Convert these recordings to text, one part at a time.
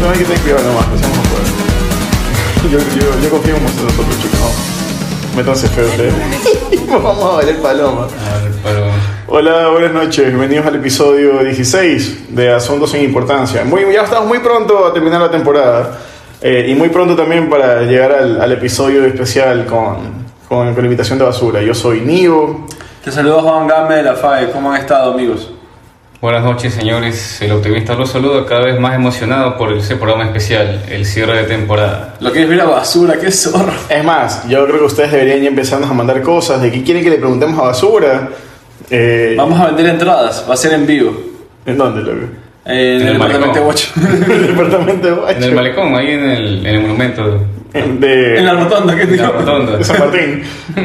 no hay que tener cuidado nomás, que seamos afuera. Yo confío en nosotros, chicos. No. Métanse feo ustedes. Vamos a valer paloma. Hola, buenas noches. Bienvenidos al episodio 16 de Asuntos sin Importancia. Ya estamos muy pronto a terminar la temporada. Y muy pronto también para llegar al episodio especial con la invitación de basura. Yo soy Nivo. Te saludo Juan Game de la FAE. ¿Cómo han estado, amigos? Buenas noches, señores. El optimista los saluda, cada vez más emocionado por ese programa especial, el cierre de temporada. Lo que es ver a basura, qué zorro. Es más, yo creo que ustedes deberían ya empezarnos a mandar cosas de qué quieren que le preguntemos a basura. Vamos a vender entradas, va a ser en vivo. ¿En dónde, loco? En el departamento 8. En el departamento 8. En el malecón, ahí en el monumento. En la rotonda, ¿qué digo? En la rotonda. De San Martín.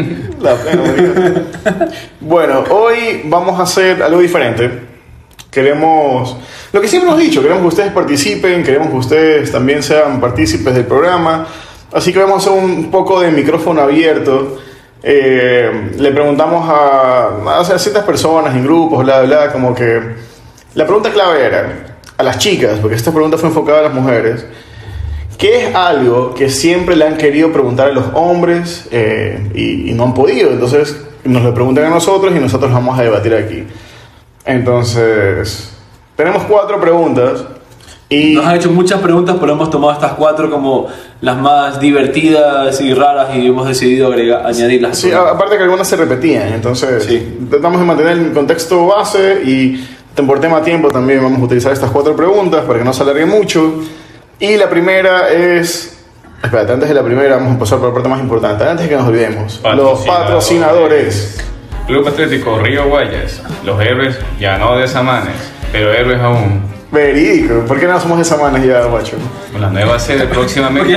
Bueno, hoy vamos a hacer algo diferente. Queremos, lo que siempre hemos dicho, queremos que ustedes participen, queremos que ustedes también sean partícipes del programa. Así que vamos a hacer un poco de micrófono abierto. Le preguntamos a ciertas personas en grupos, bla, bla, como que la pregunta clave era a las chicas, porque esta pregunta fue enfocada a las mujeres. ¿Qué es algo que siempre le han querido preguntar a los hombres y no han podido? Entonces nos lo preguntan a nosotros y nosotros vamos a debatir aquí. Entonces, tenemos 4 preguntas y nos han hecho muchas preguntas, pero hemos tomado estas 4 como las más divertidas y raras y hemos decidido añadirlas. Sí, aparte que algunas se repetían, entonces sí, tratamos de mantener el contexto base y por tema tiempo también vamos a utilizar estas 4 preguntas para que no se alargue mucho. Y la primera es... Espérate, antes de la primera vamos a pasar por la parte más importante, antes de que nos olvidemos. Los patrocinadores. Club Atlético Río Guayas. Los héroes ya no de Samanes, pero héroes aún. Verídico. ¿Por qué no somos de Samanes ya, macho? Con la nueva sede próximamente.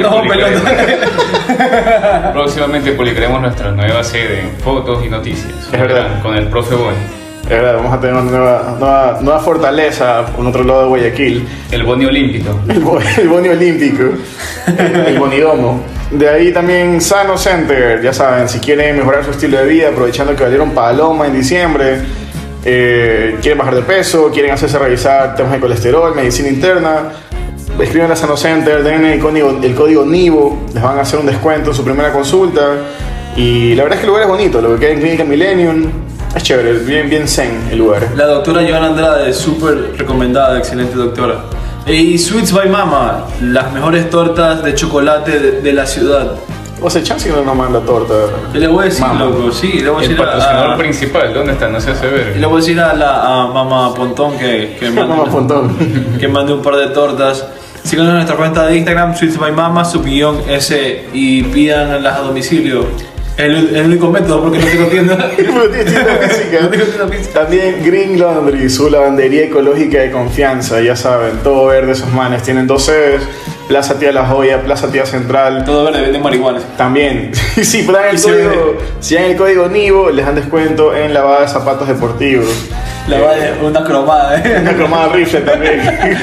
Próximamente publicaremos nuestra nueva sede en fotos y noticias. Es verdad. Con el profe Boni. Es verdad, vamos a tener una nueva fortaleza en otro lado de Guayaquil. El Boni Olímpico. El Boni Olímpico. El Bonidomo. De ahí también Sano Center, ya saben, si quieren mejorar su estilo de vida, aprovechando que valieron paloma en diciembre, quieren bajar de peso, quieren hacerse revisar temas de colesterol, medicina interna, escriben a Sano Center, den el código NIVO, les van a hacer un descuento en su primera consulta. Y la verdad es que el lugar es bonito, lo que queda en Clínica Millennium es chévere, bien zen el lugar. La doctora Joana Andrade, súper recomendada, excelente doctora. Y Sweets by Mama, las mejores tortas de chocolate de la ciudad. O sea, chance que no nos manda torta. ¿Qué le voy a decir, Mama? Loco? Sí, le voy a decir el patrocinador principal, ¿dónde está? No se hace ver. Y le voy a decir a Mama Pontón que mande un par de tortas. Síganos en nuestra cuenta de Instagram, Sweets by Mama, _S, y pidan las a domicilio. El único método, porque no tengo tienda. No tengo tienda física. También Green Laundry, su lavandería ecológica de confianza. Ya saben, todo verde esos manes. Tienen 2 sedes: Plaza Tía La Joya, Plaza Tía Central. Todo verde, venden marihuana. También. Si dan el código NIVO, les dan descuento en lavada de zapatos deportivos. Una cromada, Una cromada rifle también.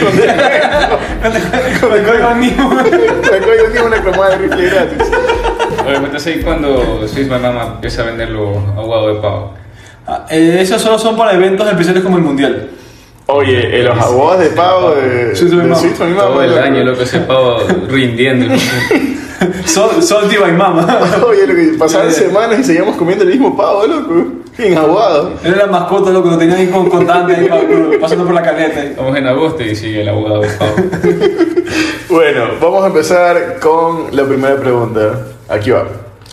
Con el código NIVO. Con el código NIVO, una cromada de rifle gratis. Obviamente es ahí cuando Sweets by Mama empieza a vender los aguados de pavo. Esos solo son para eventos especiales como el mundial. Oye, los aguados de pavo de Sweets by Mama. Todo el año lo que ese pavo rindiendo. Salty by Mama. Oye, lo que pasaban semanas y seguíamos comiendo el mismo pavo, loco. En aguado. Era la mascota, loco, lo tenía ahí con constante, pasando por la caleta. Vamos en agosto y sigue el aguado de pavo. Bueno, vamos a empezar con la primera pregunta. Aquí va.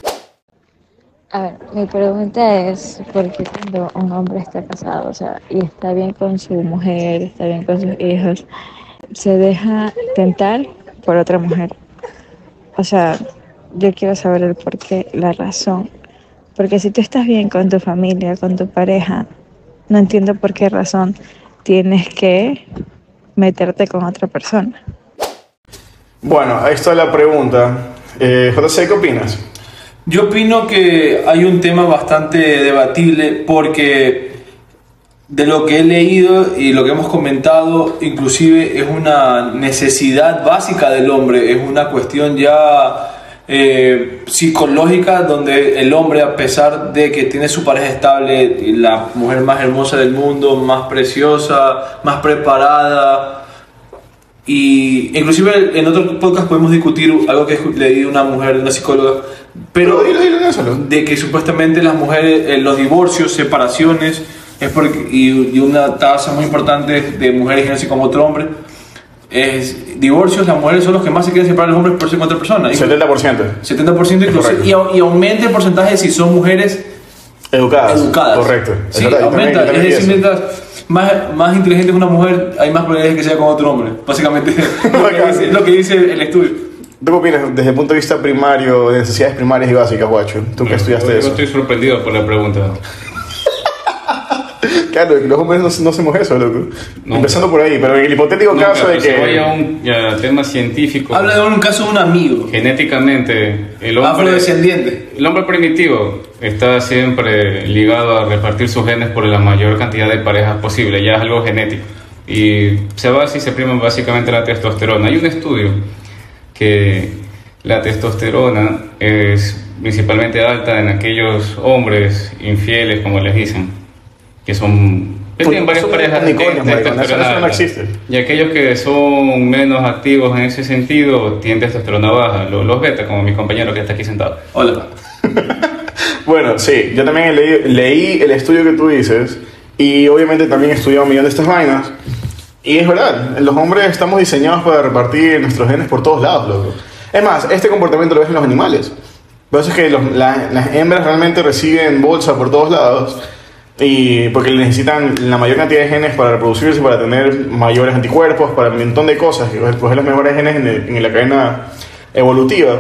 A ver, mi pregunta es, ¿por qué cuando un hombre está casado, o sea, y está bien con su mujer, está bien con sus hijos, se deja tentar por otra mujer? O sea, yo quiero saber el por qué, la razón. Porque si tú estás bien con tu familia, con tu pareja, no entiendo por qué razón tienes que meterte con otra persona. Bueno, ahí está la pregunta. JC, ¿qué opinas? Yo opino que hay un tema bastante debatible porque de lo que he leído y lo que hemos comentado, inclusive es una necesidad básica del hombre, es una cuestión ya psicológica, donde el hombre, a pesar de que tiene su pareja estable, la mujer más hermosa del mundo, más preciosa, más preparada, Y inclusive en otro podcast podemos discutir algo que leí de una mujer, una psicóloga, pero de que supuestamente las mujeres, los divorcios, separaciones, es porque, y una tasa muy importante de mujeres que no como otro hombre, es divorcios, las mujeres son los que más se quieren separar de los hombres por ser con otra persona. 70%. 70% inclusive, y aumenta el porcentaje si son mujeres educadas. Correcto. Sí, aumenta. Es decir, mientras más inteligente es una mujer, hay más probabilidades de que sea con otro hombre. Básicamente, lo que dice el estudio. ¿Tú qué opinas desde el punto de vista primario, de necesidades primarias y básicas, Guacho? ¿Tú que estudiaste eso? Yo estoy sorprendido por la pregunta. Claro, los hombres no hacemos eso, loco. No, empezando por ahí, pero en el hipotético caso de que... Si voy a un tema científico... Habla de un caso de un amigo. Genéticamente, el hombre... Afrodescendiente. El hombre primitivo está siempre ligado a repartir sus genes por la mayor cantidad de parejas posible. Ya es algo genético. Y se basa y se prima básicamente la testosterona. Hay un estudio que la testosterona es principalmente alta en aquellos hombres infieles, como les dicen, que tienen varias parejas de testosterona alta. Y aquellos que son menos activos en ese sentido tienen testosterona baja, los beta, como mi compañero que está aquí sentado. Hola. Bueno, sí, yo también leí el estudio que tú dices y obviamente también he estudiado un millón de estas vainas. Y es verdad, los hombres estamos diseñados para repartir nuestros genes por todos lados, loco. Es más, este comportamiento lo ves en los animales. Por eso es que las hembras realmente reciben bolsa por todos lados y porque necesitan la mayor cantidad de genes para reproducirse, para tener mayores anticuerpos, para un montón de cosas, escoger los mejores genes en la cadena evolutiva.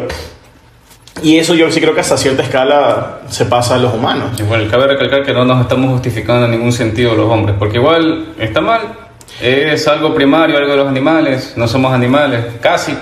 Y eso yo sí creo que hasta cierta escala se pasa a los humanos. Igual, cabe recalcar que no nos estamos justificando en ningún sentido los hombres, porque igual está mal. Es algo primario, algo de los animales, no somos animales, casi,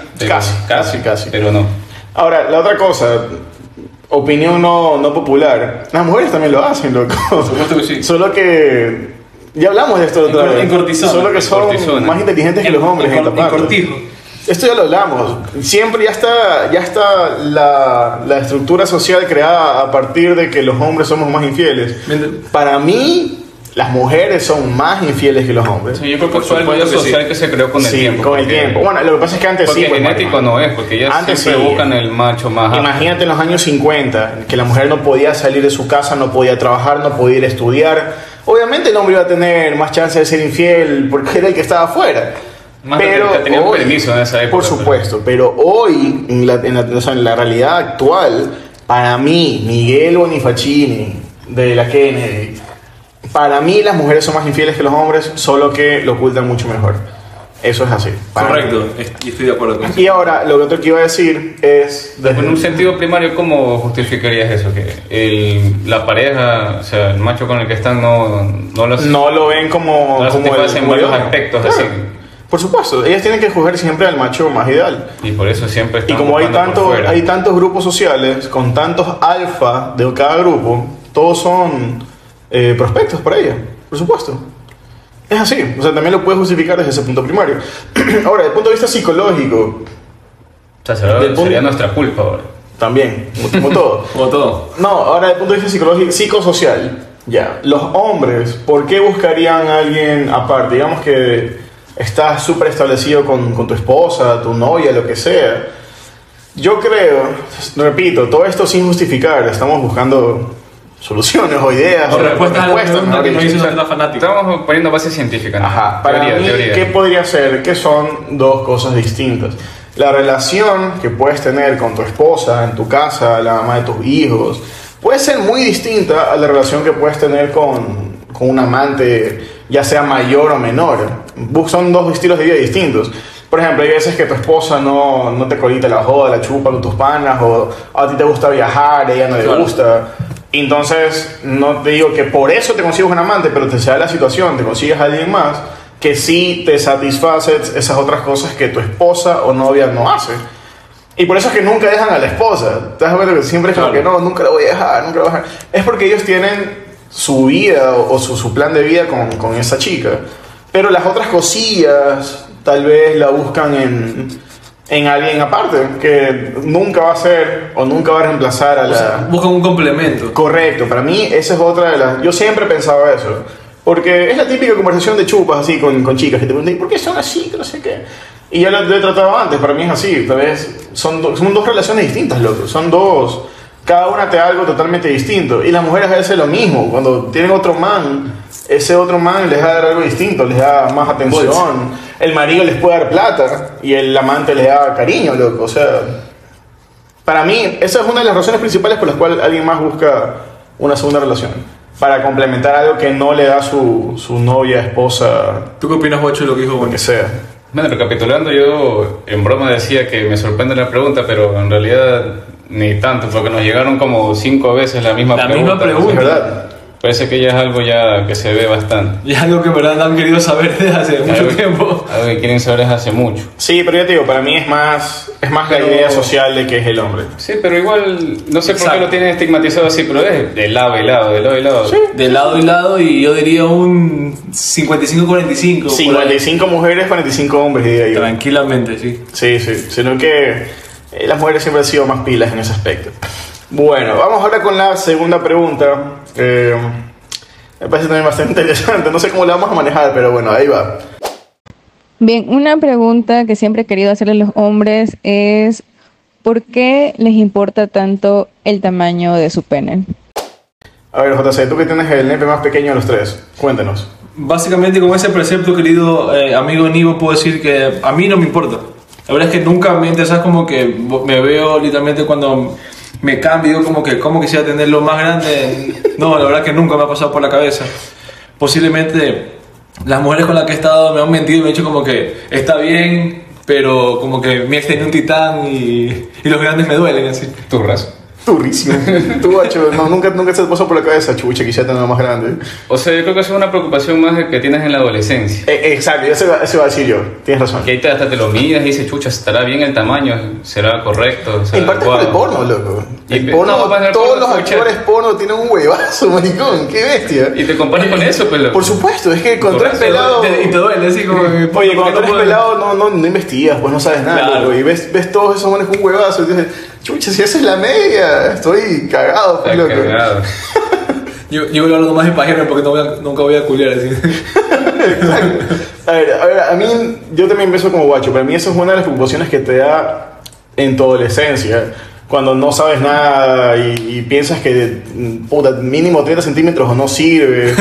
pero no. Ahora, la otra cosa, opinión no popular, las mujeres también lo hacen, loco. Supuesto que sí. Solo que, ya hablamos de esto otra vez, en cortisona, solo que son más inteligentes que los hombres en cortijo. Esto ya lo hablamos, siempre ya está la estructura social creada a partir de que los hombres somos más infieles. Para mí, las mujeres son más infieles que los hombres. Sí, yo creo que fue algo social que se creó con el tiempo. Con el tiempo. Bueno, lo que pasa es que antes sí. Porque genético no es, porque ya antes siempre buscan el macho más alto. Imagínate en los años 50, que la mujer no podía salir de su casa, no podía trabajar, no podía ir a estudiar. Obviamente el hombre iba a tener más chance de ser infiel porque era el que estaba afuera. Pero tenía un permiso en esa época. Por supuesto, pero hoy, en la realidad actual, para mí, Miguel Bonifaccini, de la Kennedy, para mí las mujeres son más infieles que los hombres, solo que lo ocultan mucho mejor. Eso es así. Correcto, estoy de acuerdo con eso. Y ahora, lo otro que iba a decir es... En un sentido primario, ¿cómo justificarías eso? Que la pareja, o sea, el macho con el que están no lo ven como... No satisfacen en varios aspectos, claro. Así. Por supuesto, ellas tienen que escoger siempre al macho más ideal. Y por eso siempre están... Y como hay tantos grupos sociales, con tantos alfa de cada grupo, todos son prospectos para ella, por supuesto. Es así, o sea, también lo puedes justificar desde ese punto primario. Ahora, desde el punto de vista psicológico... O sea, sería nuestra culpa ahora. También, como todo. Como todo. No, ahora desde el punto de vista psicológico, psicosocial, ya. Los hombres, ¿por qué buscarían a alguien aparte? Digamos que estás súper establecido con tu esposa, tu novia, lo que sea. Yo creo, repito, todo esto sin justificar, estamos buscando soluciones o ideas o respuestas que no dicen los fanáticos. Estamos poniendo base científica, ¿no? Ajá, para mí, ¿qué podría ser? Que son dos cosas distintas. La relación que puedes tener con tu esposa, en tu casa, la mamá de tus hijos, puede ser muy distinta a la relación que puedes tener con un amante, ya sea mayor o menor. Son dos estilos de vida distintos. Por ejemplo, hay veces que tu esposa no te colita la joda, la chupa con tus panas, o a ti te gusta viajar, a ella no le gusta. Entonces, no te digo que por eso te consigues un amante, pero te se da la situación, te consigues a alguien más que sí te satisface esas otras cosas que tu esposa o novia no hace. Y por eso es que nunca dejan a la esposa. ¿Te das cuenta que siempre es como que no, nunca la voy a dejar, nunca la voy a dejar? Es porque ellos tienen su vida o su plan de vida con esa chica. Pero las otras cosillas tal vez la buscan en alguien aparte, que nunca va a ser o nunca va a reemplazar a la... O sea, buscan un complemento. Correcto, para mí esa es otra de las... Yo siempre he pensado eso, porque es la típica conversación de chupas así con chicas que te preguntan, ¿por qué son así? Que no sé qué. Y ya lo he tratado antes, para mí es así. Tal vez son dos relaciones distintas, loco. Son dos. Cada una te da algo totalmente distinto. Y las mujeres a veces lo mismo. Cuando tienen otro man, ese otro man les va a dar algo distinto, les da más atención. El marido les puede dar plata y el amante les da cariño, loco. O sea, para mí, esa es una de las razones principales por las cuales alguien más busca una segunda relación. Para complementar algo que no le da su novia, esposa. ¿Tú qué opinas, Guacho, de lo que dijo Juan? Que sea. Bueno, recapitulando, yo en broma decía que me sorprende la pregunta, pero en realidad ni tanto, porque nos llegaron como 5 veces la misma pregunta. Es verdad. Parece que ya es algo ya que se ve bastante. Y es algo que en verdad han querido saber desde hace mucho tiempo. Algo que quieren saber desde hace mucho. Sí, pero ya te digo, para mí es más la idea social de que es el hombre. Sí, pero igual, no sé por qué lo tienen estigmatizado así, pero es de lado y lado, de lado y lado. Sí. De lado y lado, y yo diría un 55-45. 55 mujeres, 45 hombres, diría yo. Tranquilamente, sí. Sí, sino que las mujeres siempre han sido más pilas en ese aspecto. Bueno, vamos ahora con la segunda pregunta. Me parece también bastante interesante. No sé cómo la vamos a manejar, pero bueno, ahí va. Bien, una pregunta que siempre he querido hacerle a los hombres es ¿por qué les importa tanto el tamaño de su pene? A ver, JC, tú que tienes el nepe más pequeño de los tres, cuéntanos. Básicamente, con ese precepto, querido amigo Nivo, puedo decir que a mí no me importa. La verdad es que nunca me interesa, como que me veo literalmente cuando me cambio, como que cómo quisiera tenerlo más grande. No, la verdad que nunca me ha pasado por la cabeza. Posiblemente las mujeres con las que he estado me han mentido y me han dicho como que está bien, pero como que mi ex tenía un titán y los grandes me duelen, así. Turras. Turrísimo. Tú, Guacho, no, nunca se te pasó por la cabeza, chucha, quisiera tenerlo más grande. O sea, yo creo que eso es una preocupación más que tienes en la adolescencia. Exacto, eso iba a decir yo, tienes razón. Que ahí hasta te lo miras y dices, chucha, ¿estará bien el tamaño? ¿Será correcto? ¿Será En parte por el porno, loco. El porno, todos los actores porno tienen un huevazo, maricón, qué bestia. Y te comparas con eso, pues. Por supuesto, es que con tres pelados... Y te duele, así como... Oye, cuando eres pelado no investigas, pues no sabes nada, Claro. loco. Y ves todos esos manes con un huevazo y dices, chucha, si esa es la media, estoy cagado, pues, loco. Cagado. Yo voy a hablar más de pajero porque nunca voy a culiar, así. Exacto. A ver, a mí, yo también pienso como Guacho, para mí eso es una de las preocupaciones que te da en tu adolescencia. Cuando no sabes nada y piensas que puta, mínimo 30 centímetros no sirve.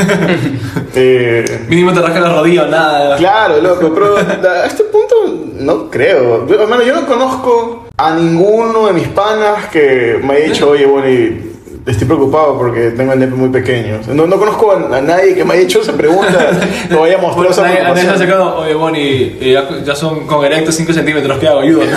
Mínimo te rasca la rodilla o nada. Claro, loco, pero a este punto no creo. Hermano, yo no conozco a ninguno de mis panas que me haya dicho, oye, Bonnie, estoy preocupado porque tengo el nepe muy pequeño. No conozco a nadie que me haya hecho esa pregunta, me vaya a mostrar esa Nadie se ha preocupación. sacado, oye, Bonnie, ya son con erectos 5 centímetros, ¿qué hago? Ayúdame.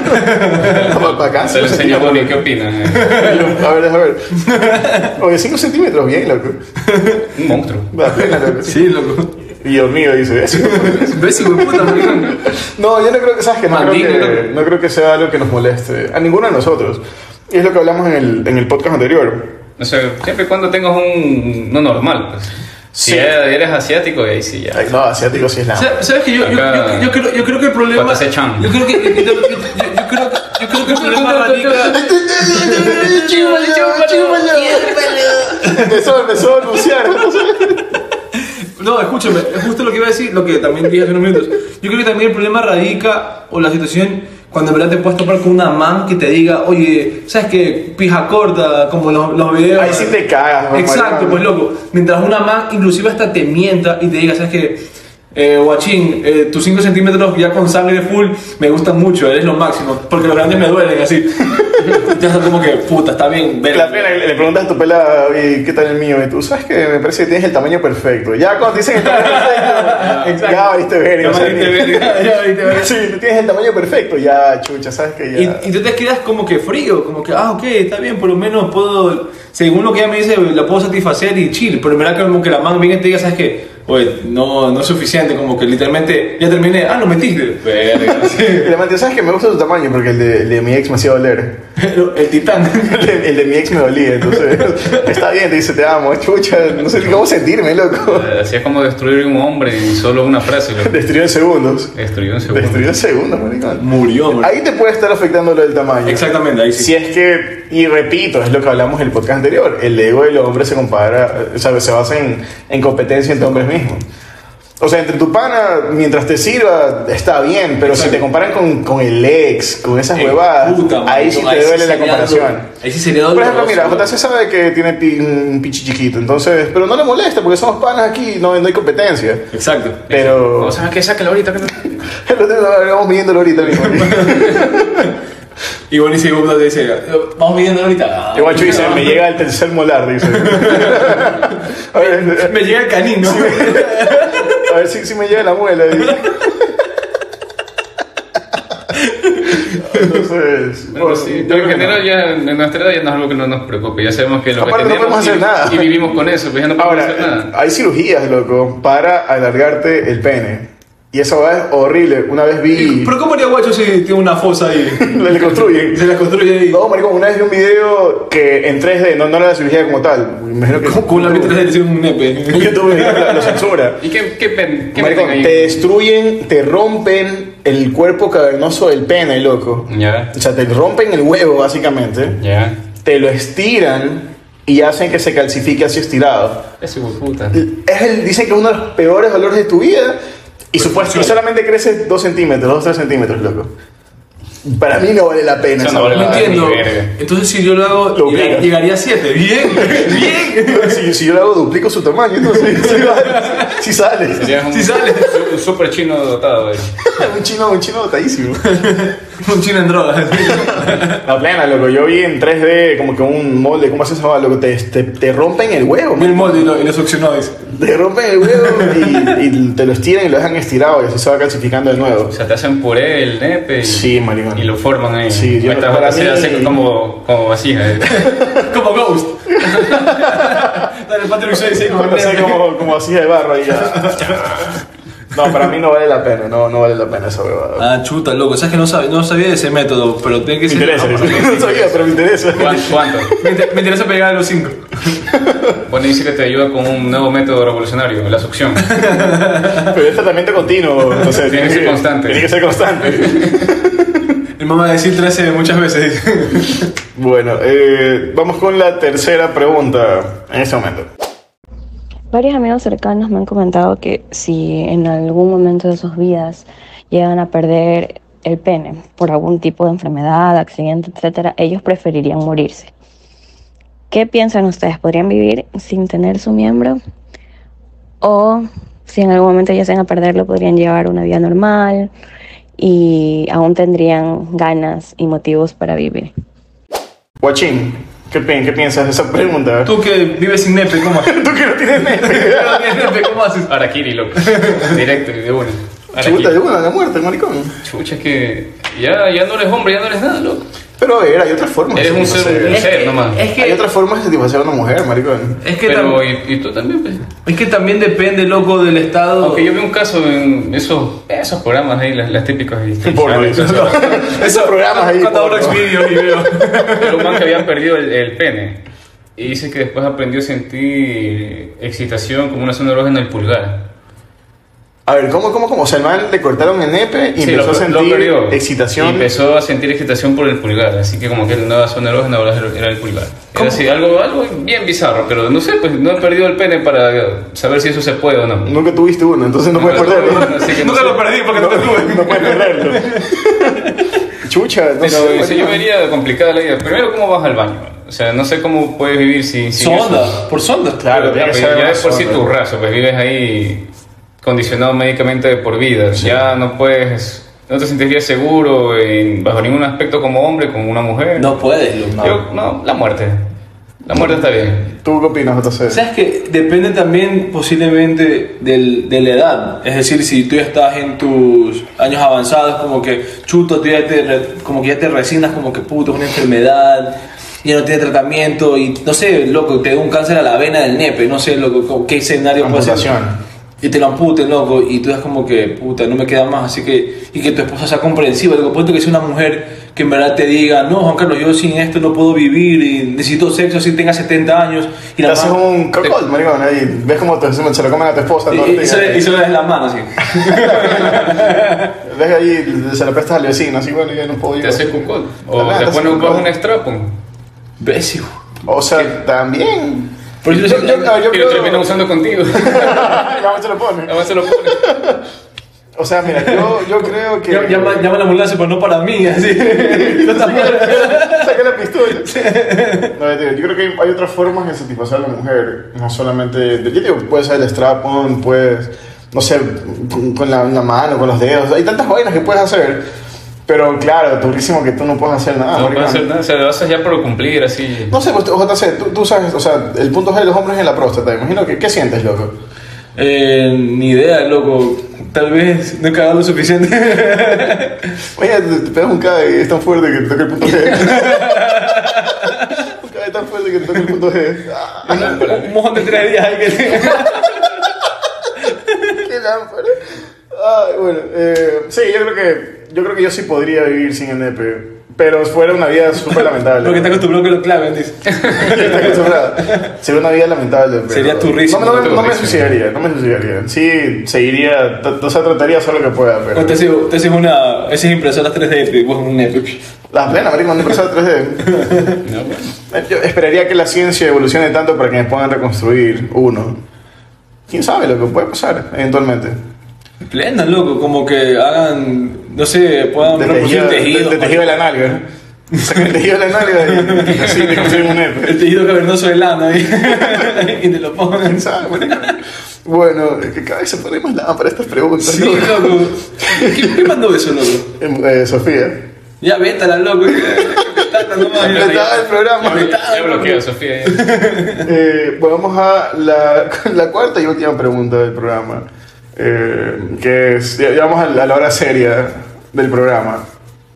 Para acá, Te lo enseño, Bonnie, ¿qué opinas? A ver. Oye, 5 centímetros, bien, loco. Un monstruo. Da pena, loco. Sí, loco. Dios mío, dice eso. ¿Ves, hijo de puta, maricón? No, yo no creo que, ¿sabes qué? No creo que sea algo que nos moleste a ninguno de nosotros. Y es lo que hablamos en el podcast anterior. O sea, siempre y cuando tengas no normal, pues. Si Sí. eres asiático, ahí sí ya. Ay, no, asiático sí es la... ¿Sabes que yo creo que el problema... Patacechan. Yo creo que el problema radica... Empezó a anunciar. No, escúchame, es justo lo que iba a decir, lo que también dije hace unos minutos. Yo creo que también el problema radica, o la situación, cuando en verdad te puedes topar con una man que te diga, oye, ¿sabes qué? Pija corta, como los videos. Ahí sí te cagas, ¿no? Exacto, pues loco. Mientras una man inclusive hasta te mienta y te diga, ¿sabes qué? Guachín, tus 5 centímetros ya con sangre full me gustan mucho, eres lo máximo, porque los grandes me duelen, así. Ya está como que, puta, está bien, ven. La pena, le preguntas a tu pelada, oye, ¿qué tal el mío? Y tú, ¿sabes que me parece que tienes el tamaño perfecto? Ya cuando te dicen el tamaño perfecto, ya valiste verga. Ya valiste verga. Sí, tú tienes el tamaño perfecto, ya, chucha, ¿sabes que ya? Y tú te quedas como que frío, como que, ok, está bien, por lo menos puedo, según lo que ella me dice, la puedo satisfacer y chill, pero en verdad como que la man viene y te diga, ¿sabes qué? Oye, no es suficiente, como que literalmente ya terminé, lo metiste. Verga. Y le manté, ¿sabes que me gusta tu tamaño? Porque el de mi ex me hacía doler. El titán. El de mi ex me dolía, entonces está bien, te dice te amo, chucha, no sé ni cómo sentirme, loco. Así es como destruir un hombre en solo una frase. Loco. Destruyó en segundos. Destruyó en segundos. Destruyó en segundos, maricón. Murió, man. Ahí te puede estar afectando lo del tamaño. Exactamente, ahí sí. Si es que, y repito, es lo que hablamos en el podcast anterior, el ego del hombre se compara, o sea, se basa en competencia entre hombres mismos. O sea, entre tu pana, mientras te sirva, está bien, pero si te comparan con el ex, con esas huevadas, ahí sí te duele la comparación. Ahí sí sería doloroso. Por ejemplo, mira, JC sabe que tiene un pichi chiquito, entonces, pero no le molesta porque somos panas aquí, no hay competencia. Exacto. Pero... O sea, que sáquelo ahorita. Vamos midiéndolo ahorita mismo. Y bueno, y si Gupta te dice, vamos midiéndolo ahorita. Igual dice, me llega el tercer molar, dice. A ver, me llega el canino. A ver si me llega la muela. Entonces, bueno, sí, pero en general ya en nuestra edad ya no es algo que no nos preocupe, ya sabemos que lo que tenemos no podemos hacer nada. Y vivimos con eso, pues ya no podemos hacer nada. Hay cirugías, loco, para alargarte el pene. Y eso es horrible. Una vez vi... ¿Pero cómo haría guacho si tiene una fosa ahí? Le construyen. Se la construye ahí. No, maricón, una vez vi un video que en 3D, no era la cirugía como tal. Me imagino que... Con la 3D te un nepe. En YouTube lo censura. ¿Y qué maricón, te destruyen, te rompen el cuerpo cavernoso del pene, loco. Ya. O sea, te rompen el huevo, básicamente. Ya. Te lo estiran y hacen que se calcifique así estirado. Ese puta. Dicen que es uno de los peores dolores de tu vida. Y solamente crece 2 centímetros, 2-3 centímetros, loco. Para mí no vale la pena. No vale no entiendo. Entonces, si yo lo hago, llegaría a 7. Bien, bien. Si yo lo hago, duplico su tamaño. Entonces, si sale. Sería un super chino dotado. un chino dotadísimo. Un chino en drogas. La plena, loco. Yo vi en 3D como que un molde. ¿Cómo se llama? Loco, te rompen el huevo. El molde y lo succionó. Te rompen el huevo y te lo estiran y lo dejan estirado y así se va calcificando de nuevo. O sea, te hacen puré el nepe sí, maricón. Y lo forman ahí. Sí, yo así como vasija. Como Ghost. Dale, Patrick Swayze como vasija de barro ahí ya. No, para mí no vale la pena, no vale la pena esa huevada. Ah, chuta, loco, sabes que no sabía de ese método, pero tiene que ser... Me interesa, no sabía, pero me interesa. ¿Cuánto? Me interesa pegar a los 5. Bueno, dice que te ayuda con un nuevo método revolucionario, la succión. Pero es tratamiento continuo, no sé, tiene que ser constante. Tiene que ser constante. El mamá decir 13 muchas veces. Bueno, vamos con la tercera pregunta en este momento. Varios amigos cercanos me han comentado que si en algún momento de sus vidas llegan a perder el pene por algún tipo de enfermedad, accidente, etc., ellos preferirían morirse. ¿Qué piensan ustedes? ¿Podrían vivir sin tener su miembro? ¿O si en algún momento llegan a perderlo, podrían llevar una vida normal y aún tendrían ganas y motivos para vivir? Guachín, ¿qué piensas de esa pregunta? Tú que vives sin nepe, ¿cómo haces? Tú que no tienes nepe. ¿Cómo haces? Araquiri, loco. Directo y de una. Chuta, de una, la muerte, maricón. Chucha, es que ya no eres hombre, ya no eres nada, loco. Pero a ver, hay otras formas. Eres un ser nomás. Es que hay otras formas de satisfacer a una mujer, maricón. Es que pero, ¿y tú también, pues? Es que también depende, loco, del estado. Aunque yo vi un caso en esos programas ahí, las típicas ahí. Esos programas ahí. Cuando abro Xvideos y veo. Pero un man que había perdido el pene. Y dice que después aprendió a sentir excitación como una zona erógena en el pulgar. A ver, ¿cómo? O sea, el man le cortaron el nepe y empezó a sentir excitación. Y empezó a sentir excitación por el pulgar, así que como que la nueva zona erógena ahora era el pulgar. Era así, algo bien bizarro, pero no sé, pues no he perdido el pene para saber si eso se puede o no. Nunca tuviste uno, entonces no puedes perderlo. Nunca lo perdí porque no te tuve. No puedes perderlo. Chucha, no sé. Pero yo vería complicada la idea. Primero, ¿cómo vas al baño? O sea, no sé cómo puedes vivir sin sonda, eso. por sonda. Claro, ya es por sí tu raso, pues vives ahí condicionado médicamente de por vida. Sí. Ya no te sentirías seguro bajo ningún aspecto como hombre, como una mujer. No puedes, loco. La muerte. La muerte está bien. ¿Tú qué opinas, JC? ¿Sabes que depende también posiblemente de la edad? Es decir, si tú ya estás en tus años avanzados, como que chuto, tú ya te resignas como que puto, es una enfermedad, ya no tiene tratamiento y no sé, loco, te da un cáncer a la vena del nepe, no sé, loco, qué escenario puede ser. Y te lo amputen, loco, y tú das como que, puta, no me queda más, así que... Y que tu esposa sea comprensiva, digo, ponte que sea una mujer que en verdad te diga, no, Juan Carlos, yo sin esto no puedo vivir y necesito sexo si tenga 70 años. Y te haces un crocol, maricón, ahí, ves como se lo comen a tu esposa. Y se lo das la mano, así. Ves ahí, se lo prestas al vecino, así, bueno, ya no puedo ir. Te haces cucol, o te pones un estrapo. Bésimo. O sea, también... Porque yo Y lo termina usando contigo. Ya se lo pone. Además se lo pone. O sea, mira, yo creo que... llama a la ambulancia, pero no para mí, así. Saca la pistola. No, yo creo que hay otras formas de satisfacer a la mujer. No solamente... Yo digo, puede ser el strap-on, puedes... No sé, con la mano, con los dedos. Hay tantas vainas que puedes hacer. Pero claro, durísimo que tú no puedes hacer nada. No puedes hacer nada, o sea, lo haces ya por cumplir, así. No sé, pues JC, tú sabes, o sea, el punto G de los hombres es en la próstata. Imagino que... ¿Qué sientes, loco? Ni idea, loco. Tal vez no he cagado lo suficiente. Oye, te pegas un cae y es tan fuerte que te toca el punto G. Un cae tan fuerte que te toca el punto G. Un mojón de 3 días ahí que... Qué lámpara. Ay, bueno, sí, yo creo que yo sí podría vivir sin el nepe. Pero fuera una vida súper lamentable. Porque te acostumbrado que lo claven, dice. Está acostumbrada. Sería una vida lamentable. Pero... Sería turrísimo. No me suicidaría. Sí, seguiría. O sea, trataría solo lo que pueda. Pero... O te haces esas impresoras 3D y vos un nepe. Las plenas, marico, una impresora 3D. No, bueno. Yo esperaría que la ciencia evolucione tanto para que me puedan reconstruir uno. ¿Quién sabe lo que puede pasar eventualmente? Plena, loco, como que hagan, no sé, puedan reproducir tejido. De tejido de la nalga. Sacan el tejido de la nalga y así te consiguen un nepe. El tejido cavernoso de lana y te lo ponen. ¿Quién sabe, marico? Bueno, es que cada vez se pone más lana para estas preguntas. Sí, ¿no? loco. ¿Quién mandó eso, loco? Sofía. Ya vétala, loco. Estaba el programa. Ya bloqueo, Sofía. Bueno, vamos a la cuarta y última pregunta del programa. Que es, ya vamos a la hora seria del programa.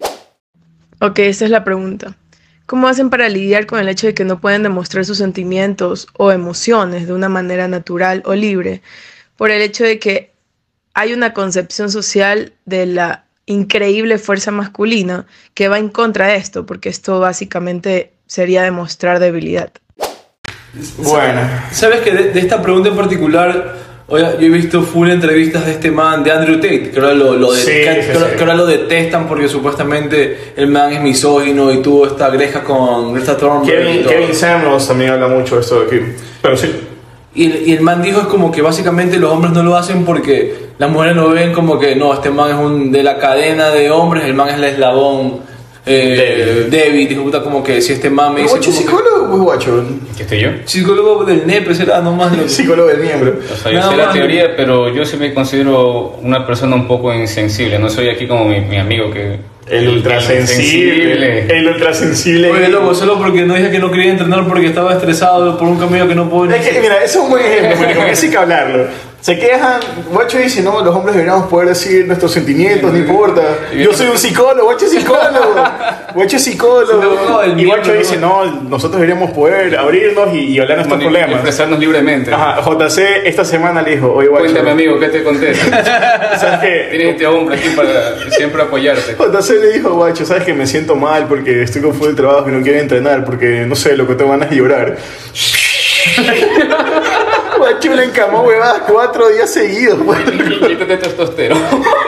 Ok, esta es la pregunta. ¿Cómo hacen para lidiar con el hecho de que no pueden demostrar sus sentimientos o emociones de una manera natural o libre por el hecho de que hay una concepción social de la increíble fuerza masculina que va en contra de esto, porque esto básicamente sería demostrar debilidad? Bueno, ¿Sabes que de esta pregunta en particular, oye, yo he visto full entrevistas de este man, de Andrew Tate, que ahora lo detestan porque supuestamente el man es misógino y tuvo esta greja con Greta Thunberg. Kevin Samuels también habla mucho de esto de aquí. Pero sí. Y el man dijo es como que básicamente los hombres no lo hacen porque las mujeres lo ven como que no, este man es de la cadena de hombres, el man es el eslabón débil. Dijo puta como que si este man me dice ¿Guacho como psicólogo o guacho? ¿Qué estoy yo? psicólogo del nepe será nomás lo Psicólogo del miembro. O sea, yo Nada sé la más. teoría, pero yo sí me considero una persona un poco insensible. No soy aquí como mi amigo que... El ultrasensible. El ultrasensible. Oye, loco, solo porque no dije que no quería entrenar porque estaba estresado por un camino que no puedo Es que, mira, eso es un buen ejemplo, marico, que sí que hablarlo. Se quejan, Guacho dice, no, los hombres deberíamos poder decir nuestros sentimientos, no importa. Yo soy un psicólogo, Guacho es psicólogo. Guacho es psicólogo. Y Guacho dice, no, nosotros deberíamos poder abrirnos y hablar nuestros problemas. Expresarnos libremente. Ajá, JC esta semana le dijo, oye, Guacho. Cuéntame, amigo, ¿qué te contesta? ¿Sabes qué? Tienes este hombre aquí para siempre apoyarte. JC le dijo, Guacho, ¿sabes que me siento mal porque estoy con full trabajo y no quiero entrenar porque, no sé, lo que tengo ganas de llorar? Guacho le encamó huevadas 4 días seguidos, Quítate testosterona.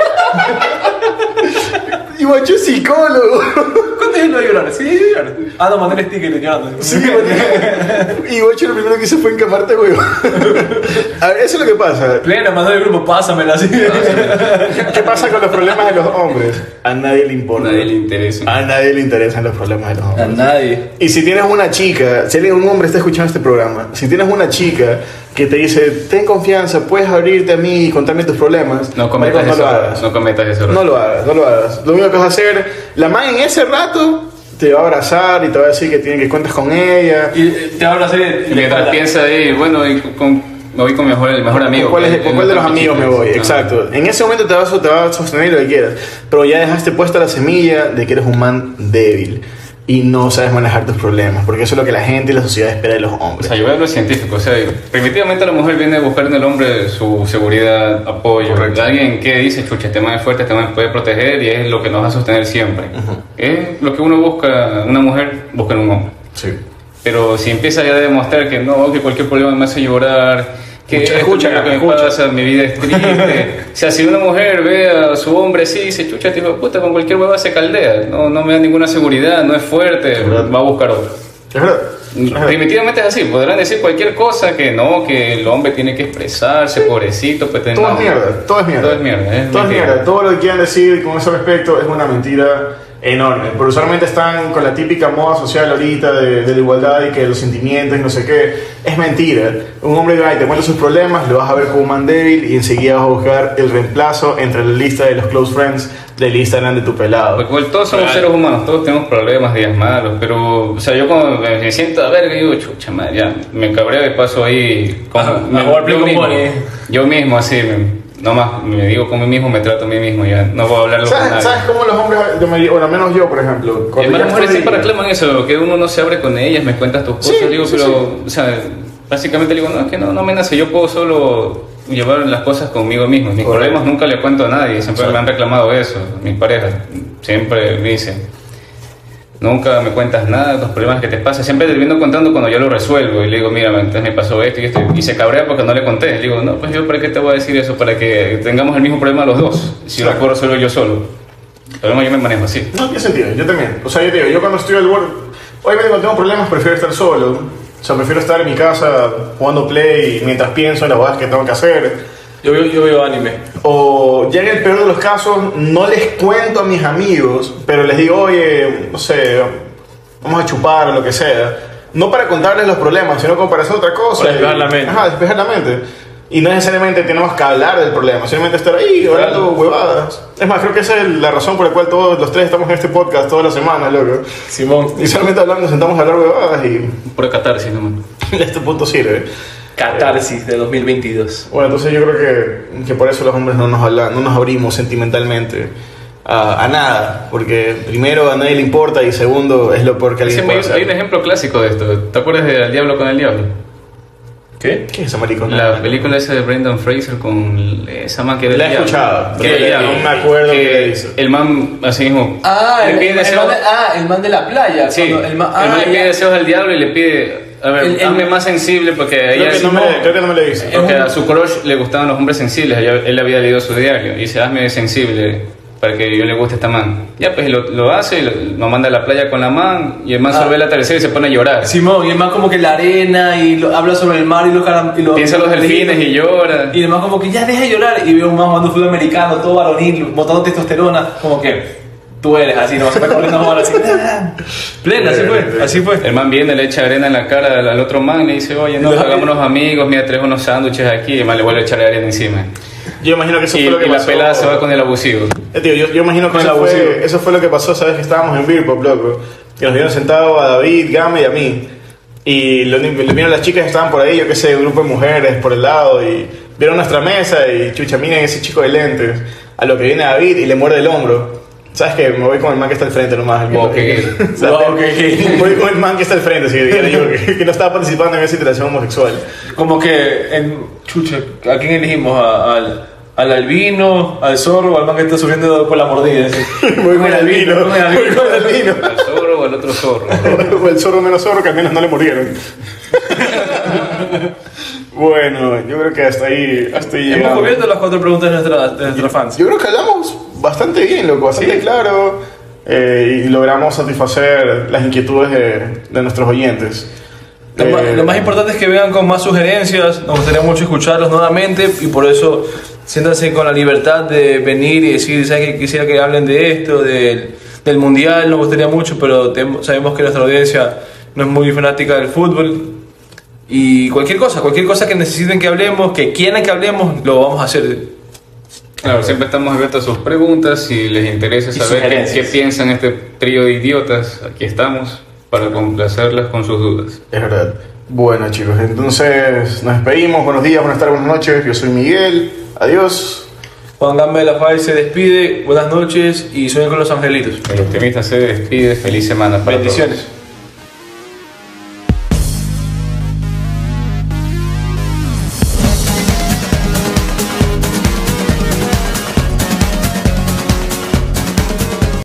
Y Guacho es psicólogo. ¿Cuánto es lo de llorar? ¿Sí, de llorar? Ah, no, mandé el sticker de llorando. Sí, y Guacho lo primero que hizo fue encamarte huevo. A ver, eso es lo que pasa. Plena, mandó el grupo, pásamela así. ¿Qué pasa con los problemas de los hombres? A nadie le importa. A nadie le interesa. A nadie le interesan los problemas de los A hombres. nadie. Y si tienes una chica, si un hombre está escuchando este programa, si tienes una chica que te dice, ten confianza, puedes abrirte a mí y contarme tus problemas, No cometas marico, eso. no lo hagas. No cometas eso. No lo hagas, no lo hagas. Lo único que vas a hacer, la man en ese rato te va a abrazar y te va a decir que tiene que cuentas con ella. Y te habla así. Mientras piensa ahí, bueno, me voy con el mejor amigo. ¿Con cuál de los amigos me voy? Exacto. En ese momento te va a sostener lo que quieras, pero ya dejaste puesta la semilla de que eres un man débil y no sabes manejar tus problemas, porque eso es lo que la gente y la sociedad espera de los O hombres. sea, yo veo lo científico, o sea, primitivamente la mujer viene a buscar en el hombre su seguridad, apoyo. Correcto. Alguien que dice, chucha, este man es fuerte, este man me puede proteger y es lo que nos va a sostener siempre. Es lo que uno busca, una mujer busca en un hombre. Sí. Pero si empieza ya a demostrar que no, que cualquier problema me hace llorar, que Escucha, esto es lo que me pasa, mi vida es triste. O sea, si una mujer ve a su hombre así y dice, chucha, tipo, puta, con cualquier hueva se caldea, no me da ninguna seguridad, no es fuerte, ¿verdad? va a buscar otro. Es verdad. Primitivamente es así, podrán decir cualquier cosa que no, que el hombre tiene que expresarse, pobrecito, pues todo es mierda, todo es mierda. Todo es mierda, todo es mierda. Todo lo que quieran decir con ese respecto es una mentira enorme. Pero usualmente están con la típica moda social ahorita de la igualdad y que los sentimientos y no sé qué. Es mentira. Un hombre que te cuenta sus problemas, lo vas a ver como un man débil y enseguida vas a buscar el reemplazo entre la lista de los close friends del Instagram de tu pelado. Porque bueno, todos somos seres humanos, todos tenemos problemas, días malos, pero, o sea, yo cuando me siento a verga, digo, chucha madre, ya, me cabreo de paso ahí, yo mismo así, nomás me digo con mí mismo, me trato a mí mismo, ya, no puedo hablarlo con nadie. ¿Sabes cómo los hombres, bueno, al menos yo, por ejemplo, cuando las mujeres siempre reclaman eso, que uno no se abre con ellas, me cuentas tus cosas, digo, pero, o sea, básicamente digo, no, es que no me nace, yo puedo solo llevar las cosas conmigo mismo. Mis problemas nunca le cuento a nadie, siempre me han reclamado eso, mis parejas, siempre me dicen, nunca me cuentas nada de los problemas que te pasan, siempre te viendo contando cuando yo lo resuelvo, y le digo, mira, entonces me pasó esto y esto, y se cabrea porque no le conté, le digo, no, pues yo para qué te voy a decir eso, para que tengamos el mismo problema los dos, si lo puedo resolver yo solo, pero yo me manejo así. No, tiene sentido, yo también, o sea, yo te digo, yo cuando estoy al borde, obviamente cuando tengo problemas prefiero estar solo. O sea, prefiero estar en mi casa jugando play mientras pienso en las cosas que tengo que hacer. Yo veo anime. O ya en el peor de los casos, no les cuento a mis amigos, pero les digo, oye, no sé, vamos a chupar o lo que sea. No para contarles los problemas, sino como para hacer otra cosa. Para despejar la mente. Ajá, despejar la mente. Y no necesariamente tenemos que hablar del problema, simplemente estar ahí hablando huevadas. Es más, creo que esa es la razón por la cual todos los tres estamos en este podcast todas las semanas, loco. Simón. Y solamente hablando, nos sentamos a hablar huevadas y... Por catarsis, nomás. Este punto sirve. Catarsis de 2022. Bueno, entonces yo creo que por eso los hombres no nos abrimos sentimentalmente a nada. Porque primero a nadie le importa y segundo es lo peor que alguien puede hacer. Hay un ejemplo clásico de esto. ¿Te acuerdas de El Diablo con el Diablo? ¿Qué? ¿Qué es esa maricona? La película esa de Brendan Fraser con esa man que era la he escuchado, pero no me acuerdo qué le hizo. El man así mismo el man de la playa. Sí, el man le pide deseos al diablo y le pide, a ver, hazme más sensible porque a ella creo que no me le dice. Porque a su crush le gustaban los hombres sensibles, él había leído su diario y dice, hazme sensible para que yo le guste a esta man. Ya, pues lo hace y lo manda a la playa con la man y el man se ve el atardecer y se pone a llorar. Simón, y el man como que la arena y habla sobre el mar y lo piensa los delfines y llora. Y el man como que ya deja de llorar y ve un man jugando fútbol americano, todo varonil, botando testosterona, como que tú eres así, no se va corriendo a jugar así. Plena, así fue. El man viene, le echa arena en la cara al otro man y le dice, oye, no, hagámonos amigos, mira, traes unos sándwiches aquí, y el man le vuelve a echar arena encima. Yo imagino que eso fue lo que pasó. Y la pelada se va con el abusivo. Tío, yo imagino que eso fue lo que pasó, ¿sabes? Que estábamos en Beer Pop, loco. Que nos vieron sentados a David, Game y a mí. Y vieron las chicas que estaban por ahí, yo qué sé, un grupo de mujeres por el lado. Y vieron nuestra mesa y chucha, miren ese chico de lentes. A lo que viene David y le muerde el hombro. ¿Sabes qué? Me voy con el man que está al frente nomás. Me voy con el man que está al frente, que no estaba participando en esa interacción homosexual. Como que, ¿a quién elegimos? ¿Al albino, al zorro o al man que está sufriendo por la mordida? Voy con el albino. ¿Al zorro o al otro zorro? O el zorro menos zorro, que al menos no le murieron. Bueno, yo creo que hasta ahí llegamos. Hemos cubierto las 4 preguntas de nuestros fans. Yo creo que hablamos bastante bien, loco, bastante claro. Y logramos satisfacer las inquietudes de nuestros oyentes. Lo más importante es que vengan con más sugerencias. Nos gustaría mucho escucharlos nuevamente y por eso siéntanse con la libertad de venir y decir, ¿sabes qué? Quisiera que hablen de esto, del mundial, nos gustaría mucho, pero sabemos que nuestra audiencia no es muy fanática del fútbol. Y cualquier cosa que necesiten que hablemos, que quieran que hablemos, lo vamos a hacer. Claro, siempre estamos abiertos a sus preguntas. Si les interesa saber qué piensan este trío de idiotas, aquí estamos para complacerlas con sus dudas. Es verdad. Bueno, chicos, entonces nos despedimos. Buenos días, buenas tardes, buenas noches. Yo soy Miguel. Adiós. Juan Gamba de la Fay se despide. Buenas noches y sueñen con los angelitos. El optimista se despide. Feliz semana para bendiciones. Todos.